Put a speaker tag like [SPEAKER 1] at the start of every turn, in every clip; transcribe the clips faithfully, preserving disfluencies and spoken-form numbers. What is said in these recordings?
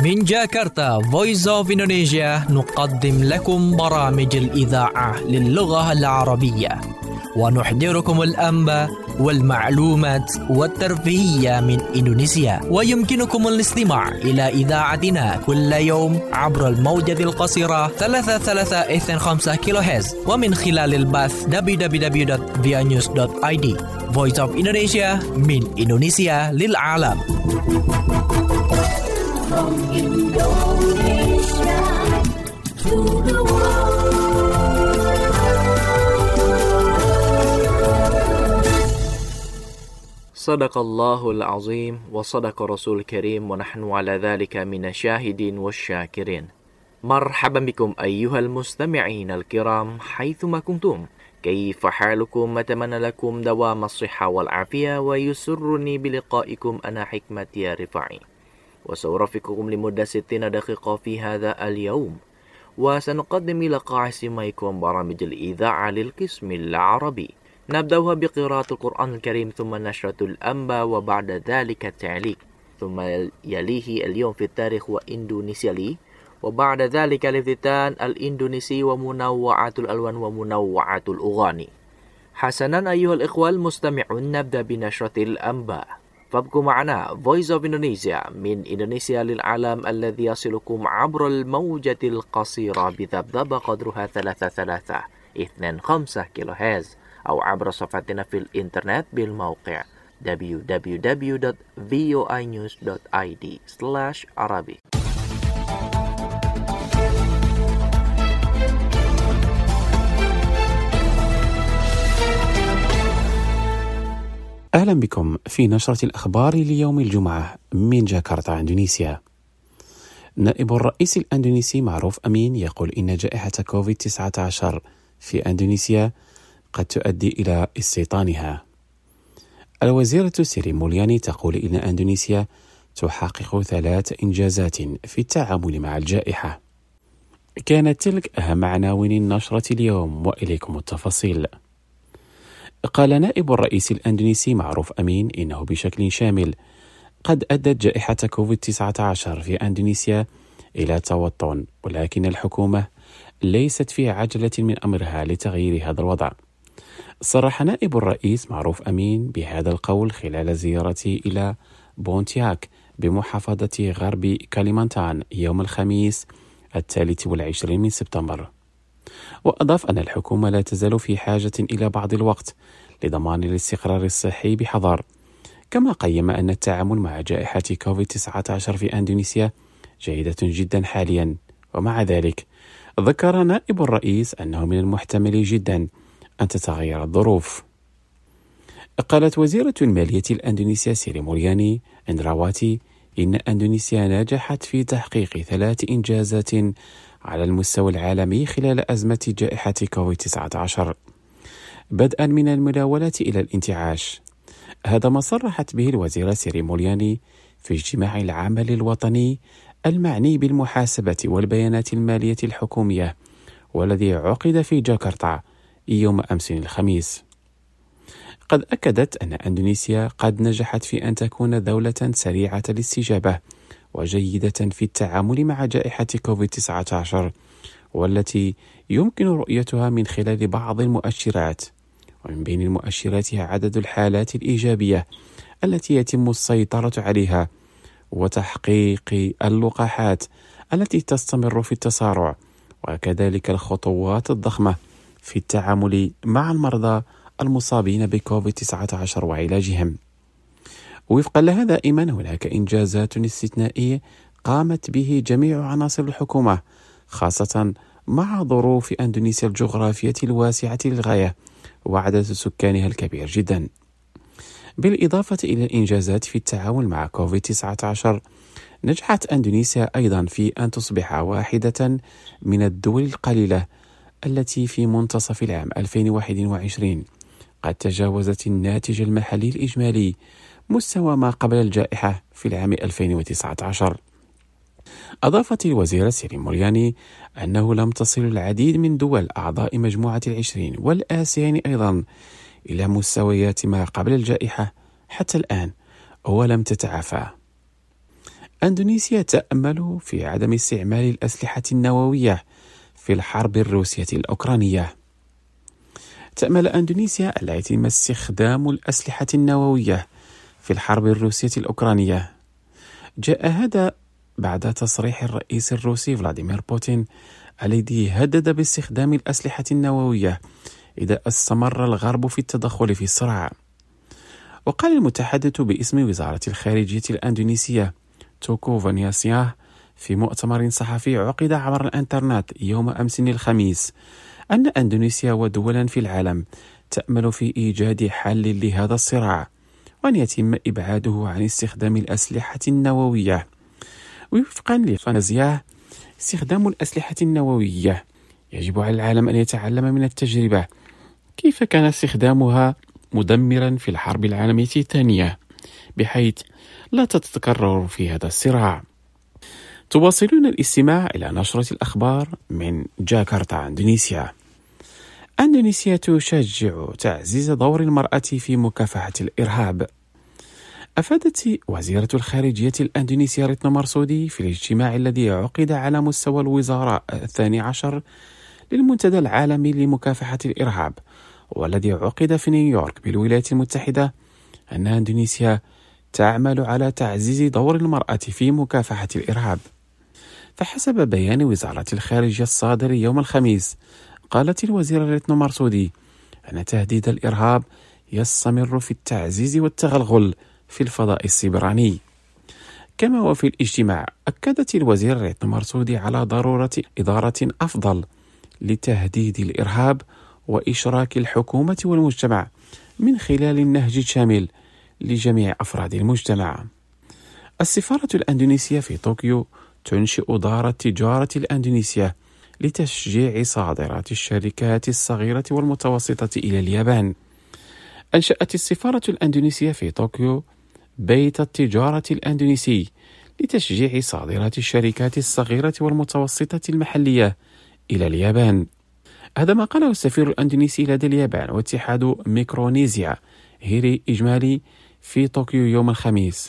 [SPEAKER 1] من جاكرتا Voice of Indonesia نقدم لكم برامج الإذاعة للغة العربية ونحضركم الأنباء والمعلومات والترفيهية من إندونيسيا. ويمكنكم الاستماع إلى إذاعتنا كل يوم عبر الموجة القصيرة ثلاثة ثلاثة اثنين خمسة كيلو هرتز ومن خلال البث دبليو دبليو دبليو دوت via news دوت i d. Voice of Indonesia من إندونيسيا للعالم.
[SPEAKER 2] From Indonesia to the world.
[SPEAKER 3] صدق الله العظيم وصدق رسول الكريم ونحن على ذلك من الشاهدين والشاكرين. مرحبا بكم أيها المستمعين الكرام حيثما كنتم. كيف حالكم؟ أتمنى لكم دوام الصحة والعافية ويسرني بلقائكم أنا حكمة يا رفاعي، وسأرافقكم لمدة ستين دقيقة في هذا اليوم، وسنقدم لقاء سماعكم برامج الإذاعة للقسم العربي. نبدأها بقراءة القرآن الكريم ثم نشرة الأنباء وبعد ذلك التعليق، ثم يليه اليوم في التاريخ وإندونيسيا لي، وبعد ذلك الافتتان الإندونيسي ومنوعات الألوان ومنوعات الأغاني. حسنا أيها الإخوة المستمعون، نبدأ بنشرة الأنباء، فابقوا معنا Voice of Indonesia من إندونيسيا للعالم الذي يصلكم عبر الموجة القصيرة بذبذبة قدرها ثلاثة ثلاثة اثنين خمسة كيلو هرتز، أو عبر صفحتنا في الإنترنت بالموقع دبليو دبليو دبليو دوت فوي نيوز دوت i d سلاش عربي.
[SPEAKER 4] أهلا بكم في نشرة الأخبار ليوم الجمعة من جاكرتا إندونيسيا. نائب الرئيس الأندونيسي معروف أمين يقول إن جائحة كوفيد تسعة عشر في أندونيسيا قد تؤدي إلى استيطانها. الوزيرة سيري مولياني تقول إن أندونيسيا تحقق ثلاث إنجازات في التعامل مع الجائحة. كانت تلك أهم عناوين النشرة اليوم، وإليكم التفاصيل. قال نائب الرئيس الأندونيسي معروف أمين إنه بشكل شامل قد أدت جائحة كوفيد تسعة عشر في أندونيسيا إلى توطن، ولكن الحكومة ليست في عجلة من أمرها لتغيير هذا الوضع. صرح نائب الرئيس معروف أمين بهذا القول خلال زيارته إلى بونتياك بمحافظة غرب كاليمانتان يوم الخميس الثالث والعشرين من سبتمبر. وأضاف أن الحكومة لا تزال في حاجة إلى بعض الوقت لضمان الاستقرار الصحي بحذر. كما قيم أن التعامل مع جائحة كوفيد تسعة عشر في أندونيسيا جيدة جدا حاليا، ومع ذلك ذكر نائب الرئيس أنه من المحتمل جدا أن تتغير الظروف. قالت وزيرة المالية الأندونيسية سيري مولياني اندراواتي إن أندونيسيا نجحت في تحقيق ثلاث إنجازات على المستوى العالمي خلال أزمة جائحة كوفيد تسعة عشر، بدءا من المناولة إلى الانتعاش. هذا ما صرحت به الوزيرة سيري مولياني في اجتماع العمل الوطني المعني بالمحاسبة والبيانات المالية الحكومية، والذي عقد في جاكرتا يوم أمس الخميس. قد أكدت أن أندونيسيا قد نجحت في أن تكون دولة سريعة الاستجابة وجيدة في التعامل مع جائحة كوفيد تسعة عشر، والتي يمكن رؤيتها من خلال بعض المؤشرات، ومن بين المؤشرات عدد الحالات الإيجابية التي يتم السيطرة عليها، وتحقيق اللقاحات التي تستمر في التسارع، وكذلك الخطوات الضخمة في التعامل مع المرضى المصابين بكوفيد تسعة عشر وعلاجهم. وفقا لها دائما هناك إنجازات استثنائية قامت به جميع عناصر الحكومة، خاصة مع ظروف أندونيسيا الجغرافية الواسعة للغاية وعدد سكانها الكبير جدا. بالإضافة إلى الإنجازات في التعامل مع كوفيد تسعة عشر، نجحت أندونيسيا أيضا في أن تصبح واحدة من الدول القليلة التي في منتصف العام ألفين وواحد وعشرين قد تجاوزت الناتج المحلي الإجمالي مستوى ما قبل الجائحة في العام ألفين وتسعة عشر. أضافت الوزيرة سيري مولياني أنه لم تصل العديد من دول أعضاء مجموعة العشرين والآسيان أيضا إلى مستويات ما قبل الجائحة حتى الآن ولم تتعافى. أندونيسيا تأمل في عدم استعمال الأسلحة النووية في الحرب الروسية الأوكرانية. تأمل أندونيسيا ألا يتم استخدام الأسلحة النووية في الحرب الروسية الأوكرانية. جاء هذا بعد تصريح الرئيس الروسي فلاديمير بوتين الذي هدد باستخدام الأسلحة النووية إذا استمر الغرب في التدخل في الصراع. وقال المتحدث باسم وزارة الخارجية الأندونيسية توكو فانياسياه في مؤتمر صحفي عقد عبر الإنترنت يوم أمس الخميس أن أندونيسيا ودولا في العالم تأمل في إيجاد حل لهذا الصراع، وأن يتم إبعاده عن استخدام الأسلحة النووية. وفقا لفانياسياه، استخدام الأسلحة النووية يجب على العالم أن يتعلم من التجربة كيف كان استخدامها مدمرا في الحرب العالمية الثانية، بحيث لا تتكرر في هذا الصراع. تواصلون الاستماع إلى نشرة الأخبار من جاكرتا، إندونيسيا. إندونيسيا تشجع تعزيز دور المرأة في مكافحة الإرهاب. أفادت وزيرة الخارجية الأندونيسية ريتنو مرسودي في الاجتماع الذي عقد على مستوى الوزراء الثاني عشر للمنتدى العالمي لمكافحة الإرهاب، والذي عقد في نيويورك بالولايات المتحدة، أن إندونيسيا تعمل على تعزيز دور المرأة في مكافحة الإرهاب. فحسب بيان وزارة الخارجية الصادر يوم الخميس، قالت الوزيرة ريتنو مرسودي أن تهديد الإرهاب يستمر في التعزيز والتغلغل في الفضاء السيبراني. كما وفي الاجتماع أكدت الوزيرة ريتنو مرسودي على ضرورة إدارة أفضل لتهديد الإرهاب وإشراك الحكومة والمجتمع من خلال النهج الشامل لجميع أفراد المجتمع. السفارة الأندونيسية في طوكيو تنشئ دار التجارة الأندونيسية لتشجيع صادرات الشركات الصغيرة والمتوسطة إلى اليابان. أنشأت السفارة الأندونيسية في طوكيو بيت التجارة الأندونيسي لتشجيع صادرات الشركات الصغيرة والمتوسطة المحلية إلى اليابان. هذا ما قاله السفير الأندونيسي لدى اليابان واتحاد ميكرونيزيا هيري إجمالي في طوكيو يوم الخميس،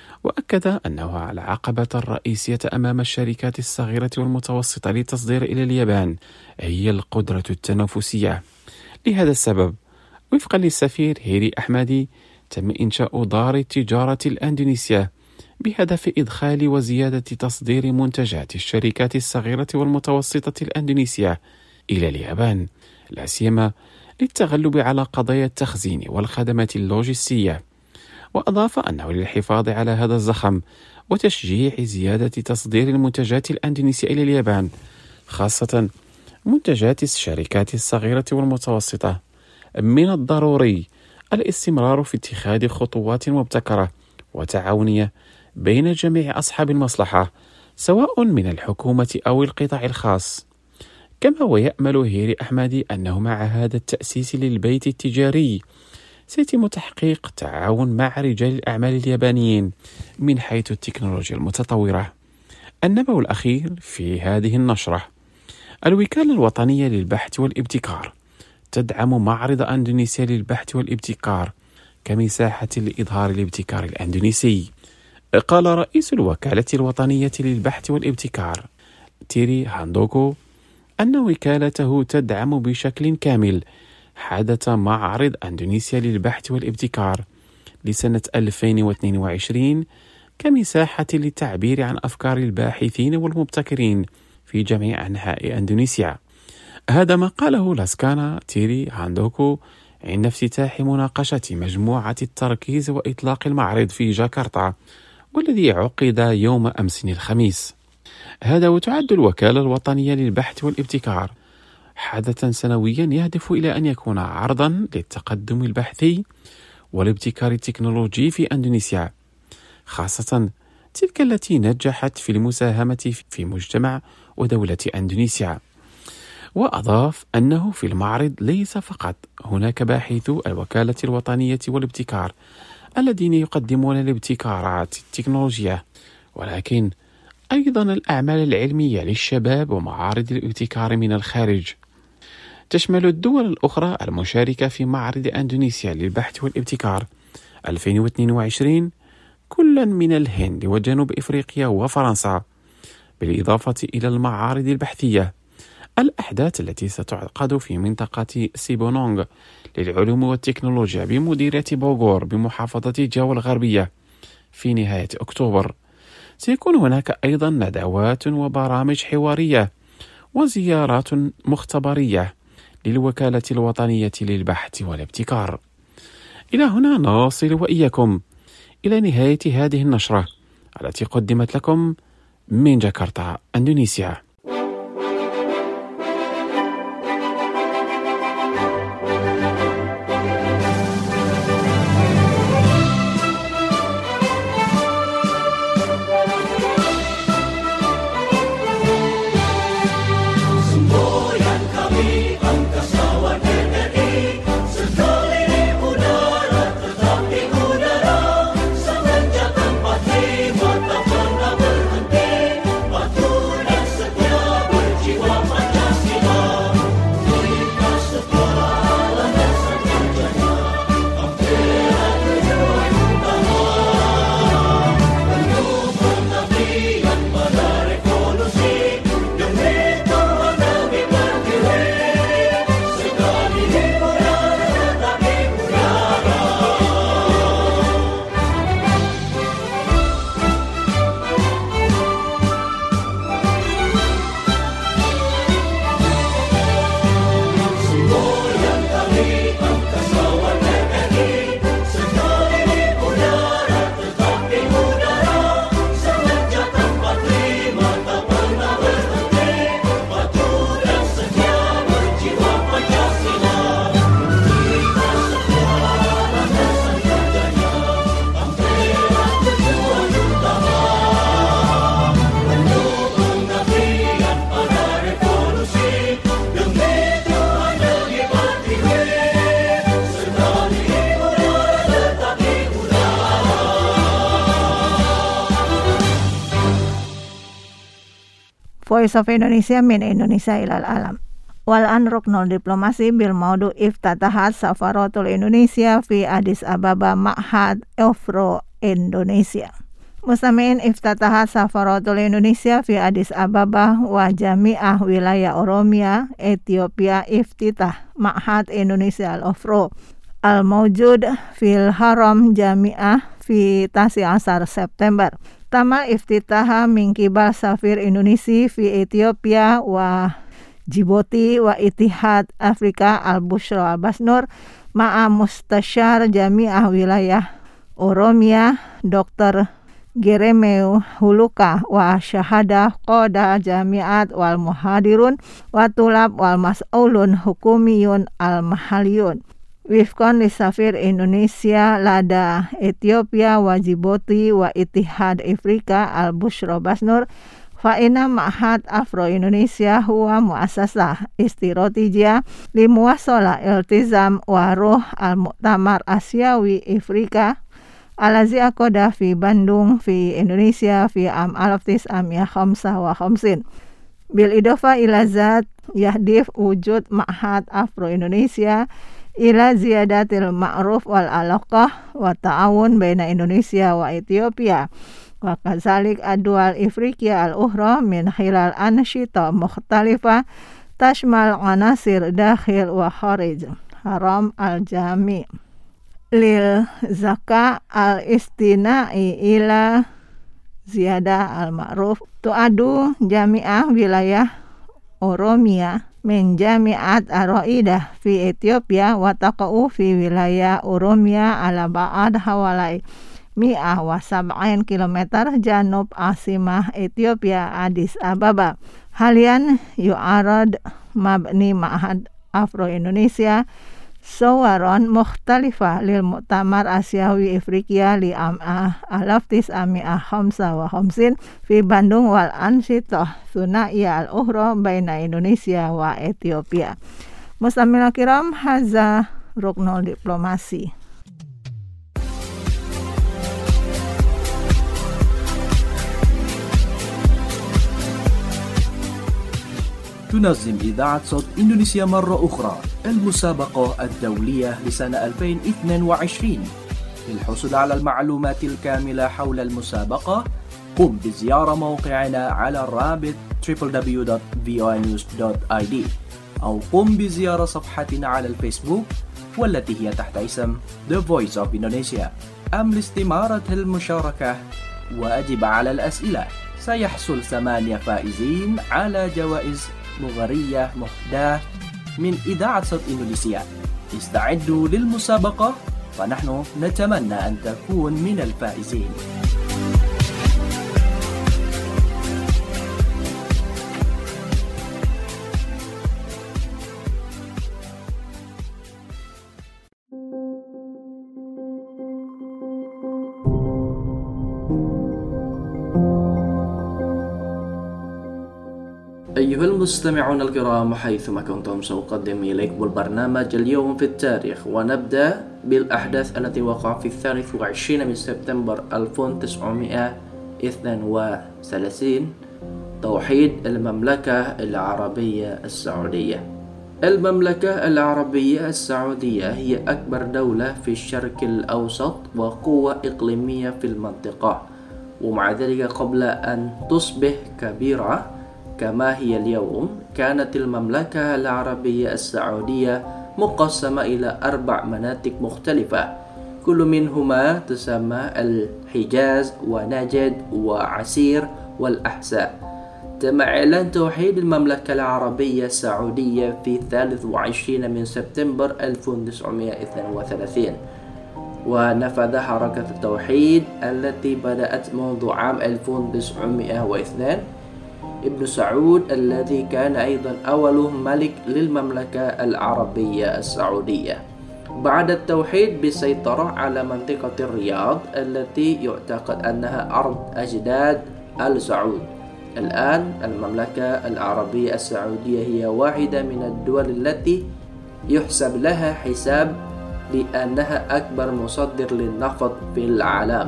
[SPEAKER 4] وأكد أنه العقبة الرئيسية أمام الشركات الصغيرة والمتوسطة للتصدير إلى اليابان هي القدرة التنافسية. لهذا السبب، وفقا للسفير هيري أحمدي، تم إنشاء دار التجارة الأندونيسية بهدف إدخال وزيادة تصدير منتجات الشركات الصغيرة والمتوسطة الأندونيسية إلى اليابان، لا سيما للتغلب على قضايا التخزين والخدمات اللوجستية. وأضاف أنه للحفاظ على هذا الزخم وتشجيع زيادة تصدير المنتجات الأندونيسية إلى اليابان، خاصة منتجات الشركات الصغيرة والمتوسطة، من الضروري الاستمرار في اتخاذ خطوات مبتكرة وتعاونية بين جميع أصحاب المصلحة، سواء من الحكومة أو القطاع الخاص. كما ويأمل هيري أحمدي أنه مع هذا التأسيس للبيت التجاري سيتم تحقيق تعاون مع رجال الأعمال اليابانيين من حيث التكنولوجيا المتطورة. النبأ الأخير في هذه النشرة: الوكالة الوطنية للبحث والابتكار تدعم معرض أندونيسيا للبحث والابتكار كمساحة لإظهار الابتكار الأندونيسي. قال رئيس الوكالة الوطنية للبحث والابتكار تيري هاندوكو أن وكالته تدعم بشكل كامل حدث معرض أندونيسيا للبحث والابتكار لسنة ألفين واثنين وعشرين كمساحة للتعبير عن أفكار الباحثين والمبتكرين في جميع أنحاء أندونيسيا. هذا ما قاله لاسكانا تيري هاندوكو عند افتتاح مناقشة مجموعة التركيز وإطلاق المعرض في جاكرتا، والذي عقد يوم أمس الخميس. هذا وتعد الوكالة الوطنية للبحث والابتكار حدثا سنويا يهدف إلى أن يكون عرضا للتقدم البحثي والابتكار التكنولوجي في أندونيسيا، خاصة تلك التي نجحت في المساهمة في مجتمع ودولة أندونيسيا. وأضاف أنه في المعرض ليس فقط هناك باحثو الوكالة الوطنية والابتكار الذين يقدمون الابتكارات التكنولوجية، ولكن أيضا الأعمال العلمية للشباب ومعارض الابتكار من الخارج. تشمل الدول الأخرى المشاركة في معرض أندونيسيا للبحث والابتكار ألفين واثنين وعشرين كلا من الهند وجنوب إفريقيا وفرنسا، بالإضافة إلى المعارض البحثية. الأحداث التي ستعقد في منطقة سيبونونغ للعلوم والتكنولوجيا بمديرية بوغور بمحافظة جاو الغربية في نهاية أكتوبر. سيكون هناك أيضا ندوات وبرامج حوارية وزيارات مختبرية للوكالة الوطنية للبحث والابتكار. إلى هنا نصل وإياكم إلى نهاية هذه النشرة التي قدمت لكم من جاكرتا، إندونيسيا.
[SPEAKER 5] Voice of Indonesia min Indonesia ilal alam. Wal an ruknul diplomasi bil maudu iftatahat safaratul Indonesia fi Addis Ababa Ma'had Afro Indonesia. Mustami'in iftatahat safaratul Indonesia fi Addis Ababa wa jami'ah wilayah Oromia Ethiopia iftitah Ma'had Indonesia al-Afro al-mawjud fil haram jami'ah fi tasi asar September. Tama iftitaha min kibal safir Indonesia fi Ethiopia wa Djibouti wa Ittihad Afrika al-Bushra al-Basnur ma'a mustasyar jami'ah wilayah Oromia Doktor Geremeu Huluka wa syahada qoda jami'at wal muhadirun wa tulab wal mas'ulun hukumiyun al-mahaliyun wifkon li safir Indonesia lada Ethiopia wa Djibouti wa Ittihad Afrika al-Bushra Basnur fa inna Ma'had Afro Indonesia huwa muassasah istirotijia li muwassala iltizam wa ruh al-Mu'tamar Asyawi Afrika alazi aqada fi Bandung fi Indonesia fi am alaf tis'amiyah khamsah wa khamsin bil idofa ila zat yahdif wujud Ma'had Afro Indonesia ila ziyadatil ma'ruf wal alaqah wa ta'awun baina Indonesia wa Ethiopia wa kazalik adwal Afrika al-ukhra min khilal ansyita mukhtalifa tashmal anasir dakhil wa kharij haram al-jami' lil zaka al-istina'i ila ziyadah al-ma'ruf tu'adu jami'ah wilayah Oromia min jami'at Ar-Raidah fi Ethiopia wa taqa'u fi wilayah Oromia ala ba'ad hawalai mi'ah wa sab'ain kilometer janub asimah Ethiopia Addis Ababa. Halian yu'arad mabni Ma'had Afro Indonesia sawaron mukhtalifah lil Mu'tamar Asyawi Afrika li am'ah alaf tis'amiyah khamsah wa khamsin fi Bandung wal ansitah sunaiya al-ukhra baina Indonesia wa Ethiopia. Mustamil kiram haza ruknul diplomasi.
[SPEAKER 6] تنظم إذاعة صوت إندونيسيا مرة أخرى المسابقة الدولية لسنة ألفين واثنين وعشرين للحصول على المعلومات الكاملة حول المسابقة قم بزيارة موقعنا على الرابط دبليو دبليو دبليو دوت في او اي نيوز دوت اي دي أو قم بزيارة صفحتنا على الفيسبوك والتي هي تحت اسم The Voice of Indonesia. أم لاستمارة المشاركة وأجب على الأسئلة. سيحصل ثمانية فائزين على جوائز مغرية مهداة من إذاعة صوت إندونيسيا. استعدوا للمسابقة فنحن نتمنى أن تكون من الفائزين.
[SPEAKER 3] أيها المستمعون الكرام حيثما كنتم سأقدم إليكم البرنامج اليوم في التاريخ ونبدأ بالأحداث التي وقعت في الثالث والعشرين من سبتمبر ألف وتسعمائة واثنين وثلاثين توحيد المملكة العربية السعودية. المملكة العربية السعودية هي أكبر دولة في الشرق الأوسط وقوة إقليمية في المنطقة، ومع ذلك قبل أن تصبح كبيرة كما هي اليوم كانت المملكة العربية السعودية مقسمة إلى أربع مناطق مختلفة، كل منهما تسمى الحجاز ونجد وعسير والأحساء. تم إعلان توحيد المملكة العربية السعودية في الثالث والعشرين من سبتمبر ألف وتسعمائة واثنين وثلاثين، ونفذ حركة التوحيد التي بدأت منذ عام ألف وتسعمائة واثنين ابن سعود الذي كان أيضا أول ملك للمملكة العربية السعودية. بعد التوحيد بالسيطرة على منطقة الرياض التي يعتقد أنها أرض أجداد آل سعود. الآن المملكة العربية السعودية هي واحدة من الدول التي يحسب لها حساب لأنها أكبر مصدر للنفط في العالم.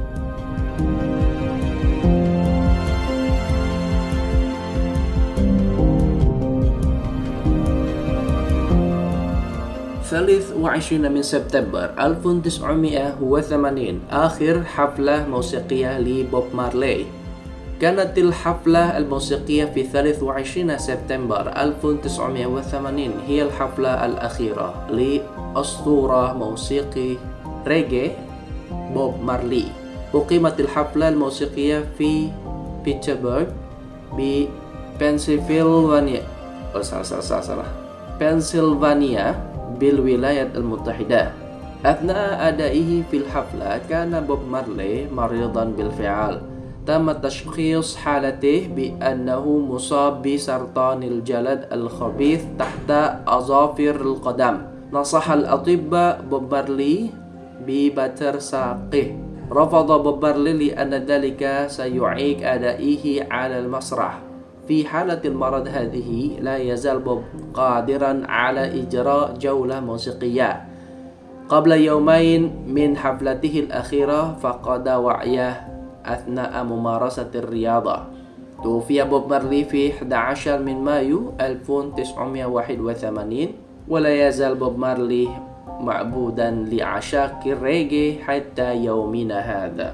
[SPEAKER 3] الثالث والعشرين من سبتمبر ألف وتسعمائة وثمانين آخر حفلة موسيقية لبوب مارلي. كانت الحفلة الموسيقية في الثالث والعشرين سبتمبر ألف وتسعمائة وثمانين هي الحفلة الأخيرة لأسطورة موسيقي ريغي بوب مارلي. أقيمت الحفلة الموسيقية في بيتسبرغ ببنسلفانيا oh, salah, salah, salah. بنسلفانيا بالولايات المتحدة. أثناء أدائه في الحفلة كان بوب مارلي مريضا بالفعل. تم تشخيص حالته بأنه مصاب بسرطان الجلد الخبيث تحت أظافر القدم. نصح الأطباء بوب مارلي ببتر ساقه. رفض بوب مارلي لأن ذلك سيعيق أدائه على المسرح. في حالة المرض هذه لا يزال بوب قادرا على إجراء جولة موسيقية. قبل يومين من حفلته الأخيرة فقد وعيه أثناء ممارسة الرياضة. توفي بوب مارلي في أحد عشر من مايو ألف وتسعمائة وواحد وثمانين، ولا يزال بوب مارلي معبودا لعشاق الريغي حتى يومنا هذا.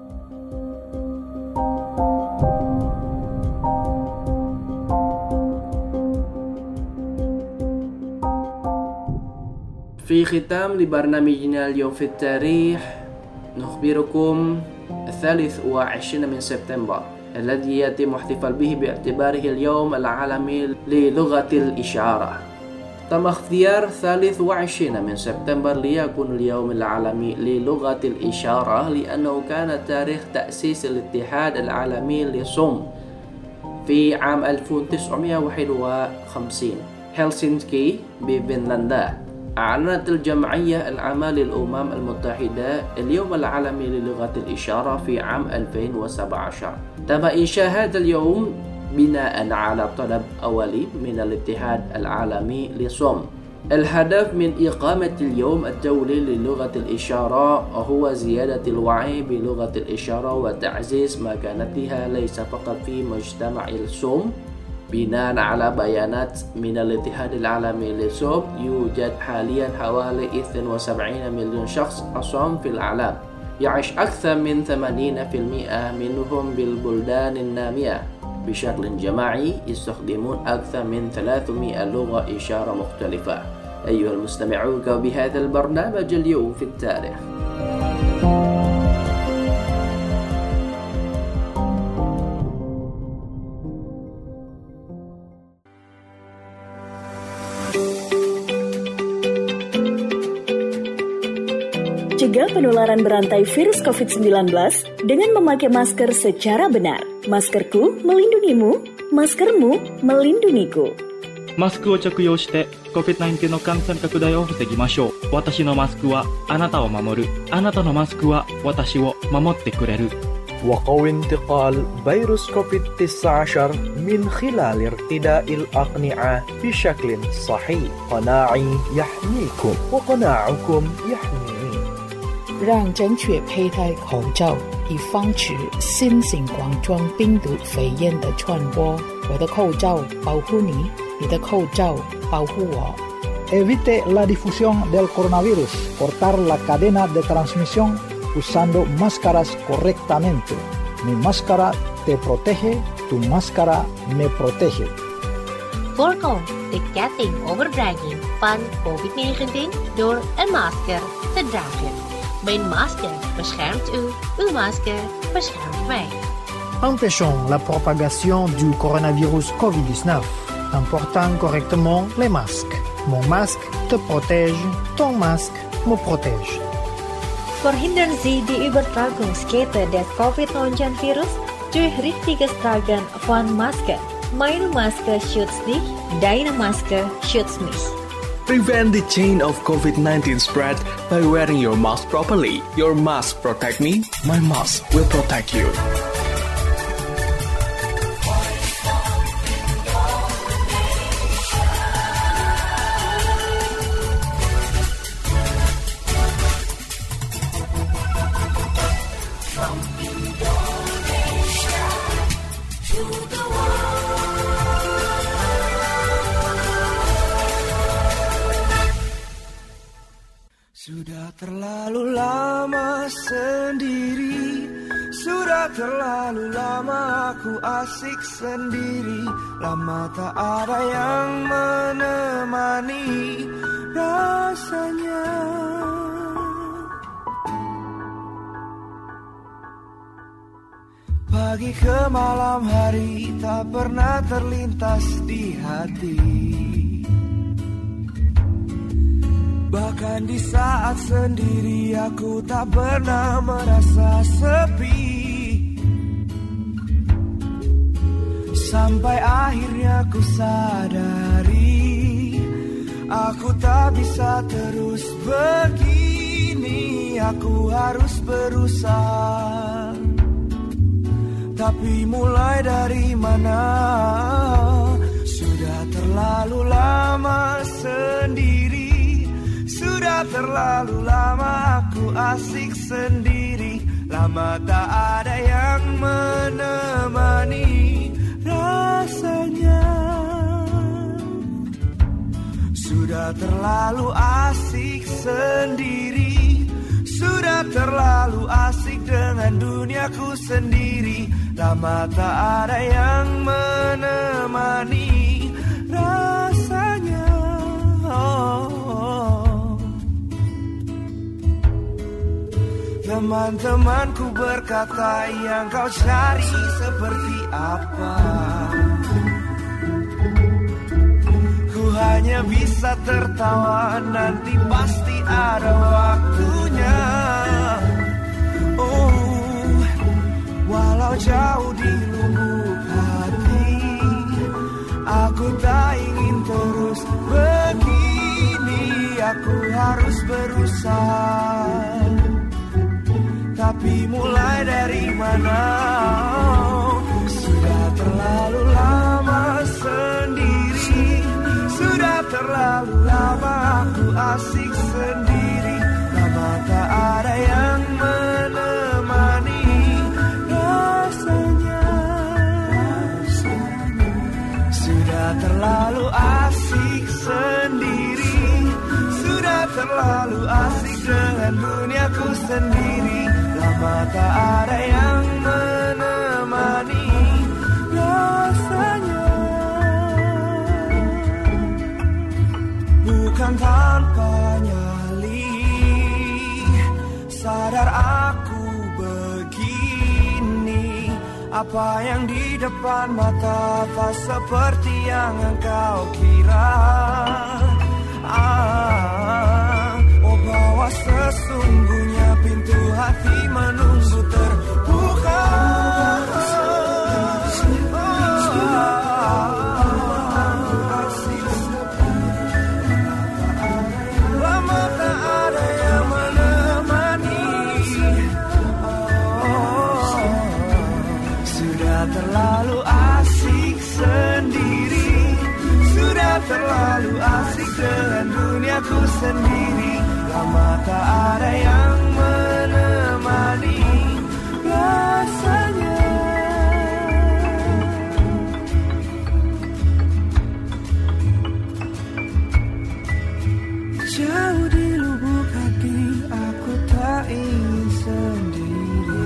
[SPEAKER 3] في ختام لبرنامجنا اليوم في التاريخ نخبركم الثالث والعشرين من سبتمبر الذي يتم احتفال به باعتباره اليوم العالمي للغة الإشارة. تم اختيار الثالث والعشرين من سبتمبر ليكون اليوم العالمي للغة الإشارة لأنه كان تاريخ تأسيس الاتحاد العالمي للصم في عام ألف وتسعمائة وواحد وخمسين هلسنكي بفنلندا. أعلنت الجمعية العامة للأمم المتحدة اليوم العالمي للغة الإشارة في عام ألفين وسبعة عشر. تم إنشاء هذا اليوم بناء على طلب أولي من الاتحاد العالمي للصم. الهدف من إقامة اليوم الدولي للغة الإشارة هو زيادة الوعي بلغة الإشارة وتعزيز مكانتها ليس فقط في مجتمع الصم بناء على بيانات من الاتحاد العالمي للصوب يوجد حاليا حوالي اثنين وسبعين مليون شخص أصم في العالم، يعيش أكثر من ثمانين بالمئة منهم بالبلدان النامية. بشكل جماعي يستخدمون أكثر من ثلاثمائة لغة إشارة مختلفة. أيها المستمعون، بهذا البرنامج اليوم في التاريخ.
[SPEAKER 7] Cegah penularan berantai virus covid sembilan belas dengan memakai masker secara benar. Maskerku melindungimu, maskermu melindungiku.
[SPEAKER 8] マスクを着用して コビッドナインティーン の感染拡大を防ぎましょう。私のマスクはあなたを守る。あなたのマスクは私を守ってくれる。
[SPEAKER 9] وقوي انتقال فيروس كوفيد تسعة عشر من خلال ارتداء الأقنعة بشكل صحيح. قناعي يحميكم وقناعكم يحميني.
[SPEAKER 10] 让正确佩戴口罩，以防止新型冠状病毒肺炎的传播。我的口罩保护你，你的口罩保护我。
[SPEAKER 11] Evite la difusión del coronavirus. Cortar la cadena de transmisión usando máscaras correctamente. Mi máscara te protege, tu máscara me protege.
[SPEAKER 12] Voorkom de ketting overdraging van covid negentien door een masker te dragen. Mijn masker beschermt u, uw masker beschermt mij.
[SPEAKER 13] Empêchons la propagation du coronavirus covid dix-neuf en portant correctement les masques. Mon masque te protège, ton masque me protège.
[SPEAKER 14] Verhindern Sie die Übertragungskette des covid neunzehn virus durch richtiges Tragen von Maske. Meine Maske schützt dich, deine Maske schützt mich.
[SPEAKER 15] Prevent the chain of covid nineteen spread by wearing your mask properly. Your mask protect me, my mask will protect you.
[SPEAKER 16] Sudah terlalu lama sendiri, sudah terlalu lama aku asik sendiri. Lama tak ada yang menemani rasanya. Pagi ke malam hari tak pernah terlintas di hati. Bahkan di saat sendiri aku tak pernah merasa sepi. Sampai akhirnya ku sadari, aku tak bisa terus begini. Aku harus berusaha. Tapi mulai dari mana? Sudah terlalu lama sendiri. Sudah terlalu lama aku asik sendiri. Lama tak ada yang menemani rasanya. Sudah terlalu asik sendiri. Sudah terlalu asik dengan duniaku sendiri. Lama tak ada yang menemani rasanya. Oh. Teman-temanku berkata, yang kau cari seperti apa? Ku hanya bisa tertawa, nanti pasti ada waktunya. Oh, walau jauh di lubuk hati, aku tak ingin terus begini. Aku harus berusaha. Tapi mulai dari mana? Sudah terlalu lama sendiri. Sudah terlalu lama aku asik sendiri. Lama tak ada yang menemani rasanya. terlalu asik dengan duniaku sendiri. Lama tak ada yang menemani rasanya. Bukan tanpa nyali, sadar aku begini. Apa yang di depan mata tak seperti yang engkau kira. Ah, oh bahwa sesungguhnya pintu hati menunggu terbuka. Lama tak ada yang menemani. Oh, sudah terlalu asik sendiri. Sudah terlalu asik dengan duniaku sendiri. Lama tak ada yang menemani rasanya. Jauh di lubuk hati aku tak ingin sendiri.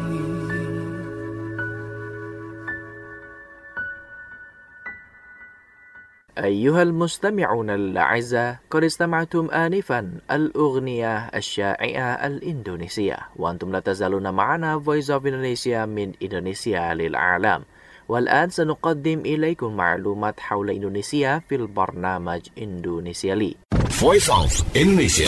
[SPEAKER 3] أيها المستمعون الأعزاء، قد استمعتم آنفا الأغنية الشائعة الإندونيسية، وأنتم لا تزالون معنا Voice of Indonesia من إندونيسيا للعالم. والآن سنقدم إليكم معلومات حول إندونيسيا في البرنامج إندونيسيا لي.
[SPEAKER 17] Voice of Indonesia.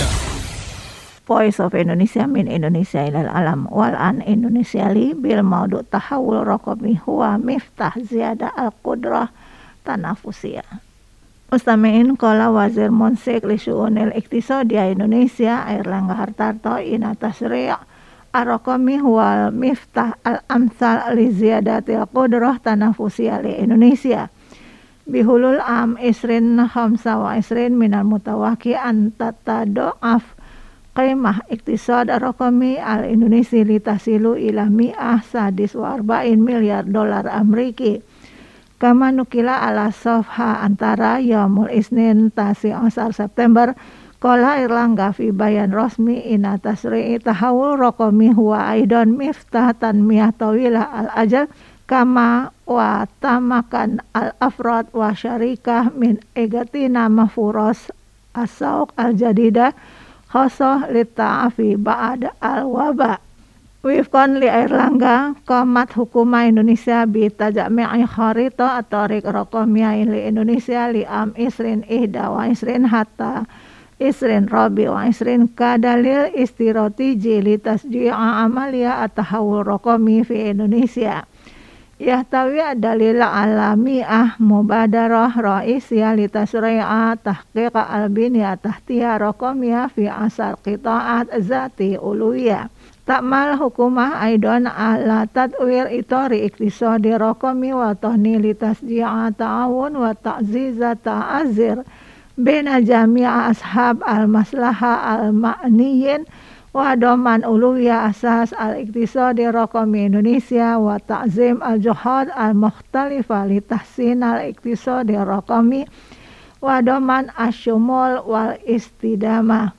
[SPEAKER 5] Voice of Indonesia من إندونيسيا إلى العالم. والآن إندونيسيا لي بالموضوع تحول رقمي هو مفتاح زيادة القدرة التنافسية. Mustami'in qala Wazir Munsik li syu'unil iqtisadiyah Indonesia Airlangga Hartarto ina tasri' ar-raqami huwal miftah al-amsal li ziyadatil qudrah tanafusiyah li Indonesia. Bihulul am isrin khamsa wa isrin minal mutawaki an tatado'af qimah iqtisad ar-raqami al-Indonesia li tasilu ila mi'ah sadis wa arba'in miliar dolar Ameriki. Kama nukila ala sofha antara yaumul isnin tasi asar September kola Irlangga fi bayan rosmi ina tasri'i tahawul rokomi huwa aidon miftah tanmiyah tawilah al ajal kama wa tamakan al afrod wa syarikah min egatina mafuros asauq al jadidah khosoh lita'afi ba'ada al waba. Wifkon li Airlangga komat hukuma Indonesia bi tajami'i kharita at-tariq raqamiyah li Indonesia li am isrin ihda wa isrin hatta isrin rabi wa isrin kadalil istirotiji li tasji'a amalia at-tahawul raqami fi Indonesia. Yahtawi dalil alamiah mubadarah ra'isiyah li tasri'a tahqiq al-biniyah tahtiyah raqamiyah fi asar qita'at zati uluwiyah. Takmal hukumah aidon ala tadwir itori iktisadi raqami wa tahnili tasji'a ta'awun wa ta'ziza ta'azir bina jami'a ashab al-maslaha al-ma'niyin wa doman uluya asas al-iktisadi raqami Indonesia wa ta'zim al-juhad al-mukhtalifa li tahsin al-iktisadi raqami wa doman asyumul wal istidamah.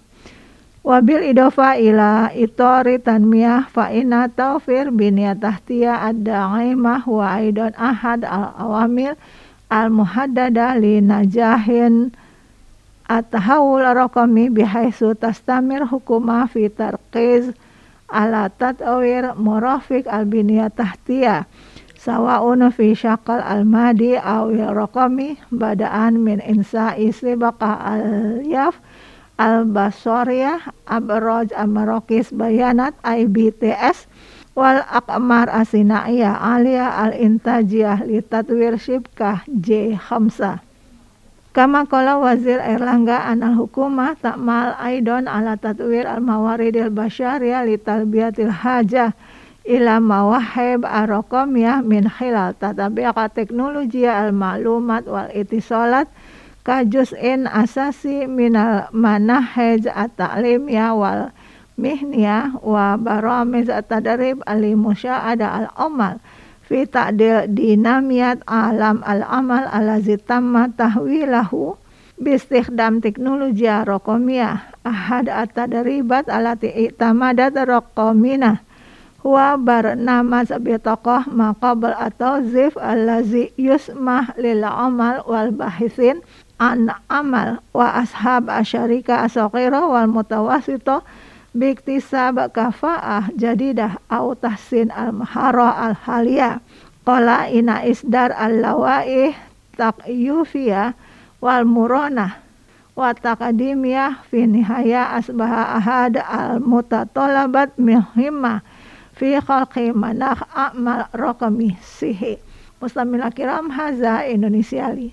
[SPEAKER 5] Wabil idofa ila itori tanmiyah fa'ina taufir biniyah tahtiyah ad-da'imah wa aidon ahad al-awamil al-muhaddada li najahin at-tahawul raqami bihaisu tastamir hukumah fi tarqiz ala tatawir murafiq al-biniyah tahtiyah sawa'un fi syaqal al-madi awil raqami bada'an min insa'i sibaqah al-yaf al-Basoriyah Abroj Amarokis Bayanat I B T S wal Akmar Asinaiyah Alia al-Intajiyah li Tatwir Shibkah J Khamsa. Kama qala Wazir Airlangga an al-hukumah ta'mal aidon ala tatwir al-mawaridil basyariyah li talbiyatil hajah ila mawahib ar-raqamiyah min khilal tatabiqa teknologiya al-ma'lumat wal itisalat kajus'in asasi minal manahij at-ta'limiyah wal mihniyah wa baramiz at-tadarib al-musya'ada al-amal fi ta'dil dinamiyat alam al-amal alazi tamma tahwilahu bistikhdam teknologi rokomiyah ahad at-tadribat alati i'tamadat rokomina huwa barnama sabitokoh maqabal atau zif allazi yusmah lil amal wal bahisin an amal wa ashab asyarika asaqira wal mutawasito biktisab kafaah jadidah au tahsin al mahara al haliyah qala ina isdar al lawaih taqyufiyah wal muronah wa taqdimiyah fi nihaya asbaha ahad al mutatalabat muhimmah fi khalqi manakh amal raqami sihi. Mustamila kiram haza Indonesiali.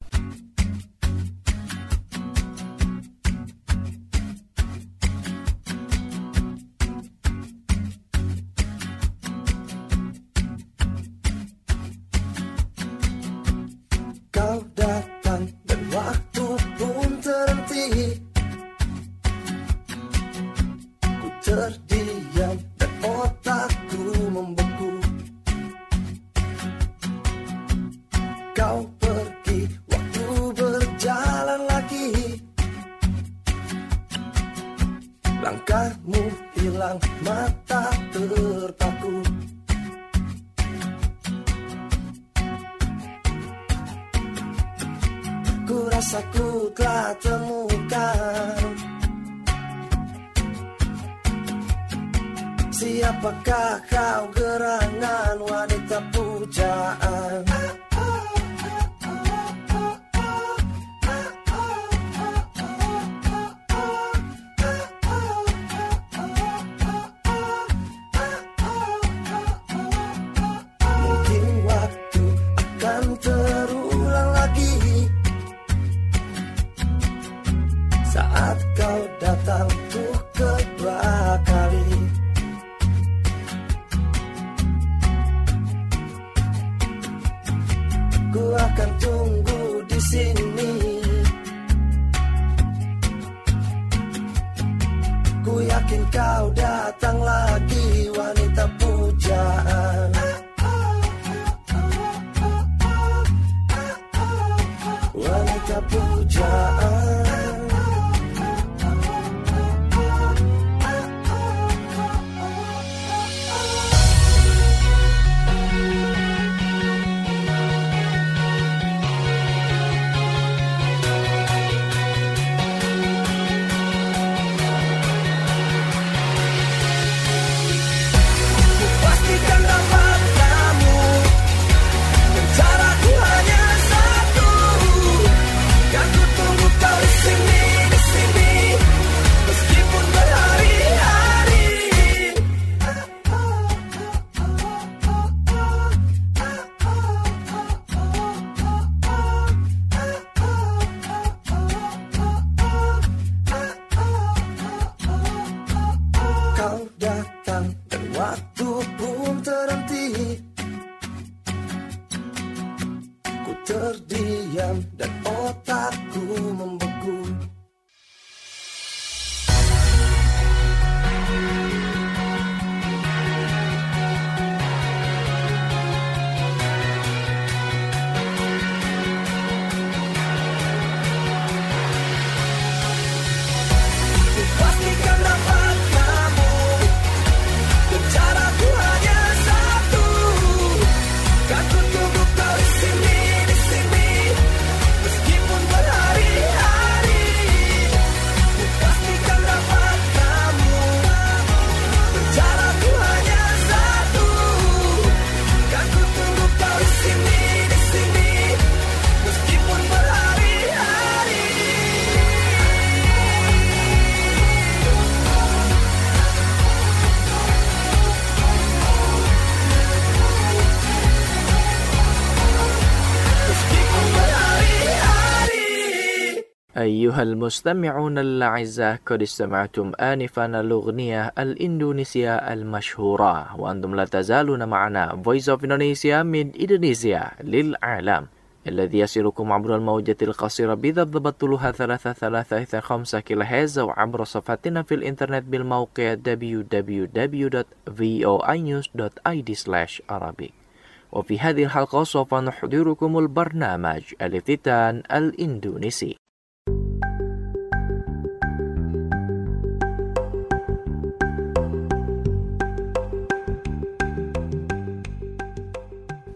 [SPEAKER 16] Kau datang dan waktu pun terhenti. Ku terdiam dan otakku membeku. Kau pergi, waktu berjalan lagi. Langkahmu hilang, mata terpaku. Ku rasa ku telah temukan siapakah kau, gerangan wanita pujaan. Mungkin waktu akan terulang lagi saat kau datang untuk kedua kali. Ku akan tunggu di sini. Ku yakin kau datang lagi, wanita pujaan. Wanita pujaan. Pastikan dapat kamu, dan caraku hanya satu. Kan ku tunggu kau di sini, di sini, meskipun berhari-hari. Kau datang dan waktu pun terhenti. Ku terdiam dan otakku membeku. Ku pastikan dapat kamu, dan caraku hanya satu. Kan ku tunggu kau di sini, di sini, meskipun berhari-hari. Ku pastikan dapat kamu, dan caraku hanya satu. Kan ku tunggu kau di sini, di sini, meskipun berhari-hari.
[SPEAKER 3] أيها المستمعون الأعزاء قد استمعتم آنفا الأغنية الإندونيسية المشهورة وأنتم لا تزالون معنا Voice of Indonesia من إندونيسيا للعالم الذي يصلكم عبر الموجة القصيرة بضبط طولها ثلاثة ثلاثة خمسة كيلو هرتز أو عبر صفحتنا في الإنترنت بالموقع دبليو دبليو دبليو دوت في او اي نيوز دوت اي دي سلاش عربي. وفي هذه الحلقة سوف نحضركم البرنامج الافتتان الإندونيسي.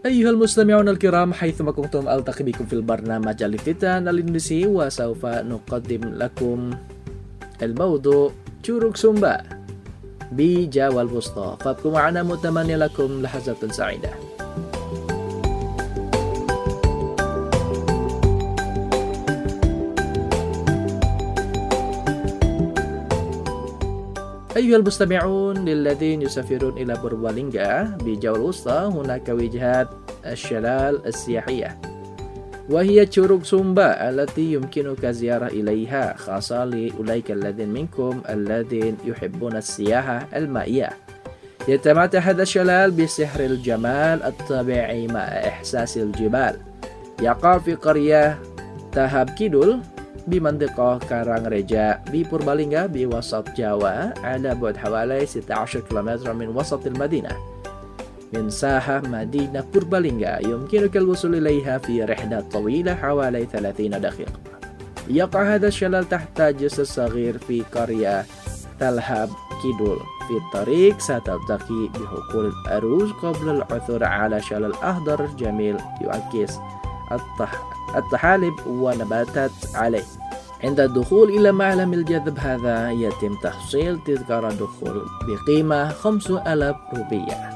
[SPEAKER 3] أيها المستمعون الكرام حيثما كنتم ألتقي بكم في البرنامج الافتتان الإندونيسي وسوف نقدم لكم الموضوع curug sumba بجاوة الوسطى فابقوا معنا متمنى لكم لحظات سعيدة. أيها المستمعون للذين يسافرون إلى بوربالينغا بجاوة الوسطى هناك وجهات الشلال السياحية وهي curug sumba التي يمكنك زيارة إليها خاصة لأولئك الذين منكم الذين يحبون السياحة المائية. يتمتع هذا الشلال بسحر الجمال الطبيعي مع إحساس الجبال. يقع في قرية تهاب كيدول بمنطقة كارانغريجا ببوربالينغا بوسط جاوا على بعد حوالي ستة عشر كيلومتر من وسط المدينة. من ساحة مدينة بوربالينغا يمكنك الوصول إليها في رحلة طويلة حوالي ثلاثين دقيقة. يقع هذا الشلال تحت جسر صغير في قرية تلهاب كيدول. في الطريق ستلتقي بحقول الأروج قبل العثور على شلال أخضر جميل يعكس الطح... الطحالب ونباتات عليه. عند الدخول إلى معلم الجذب هذا يتم تحصيل تذكرة دخول بقيمة خمسة آلاف روبية.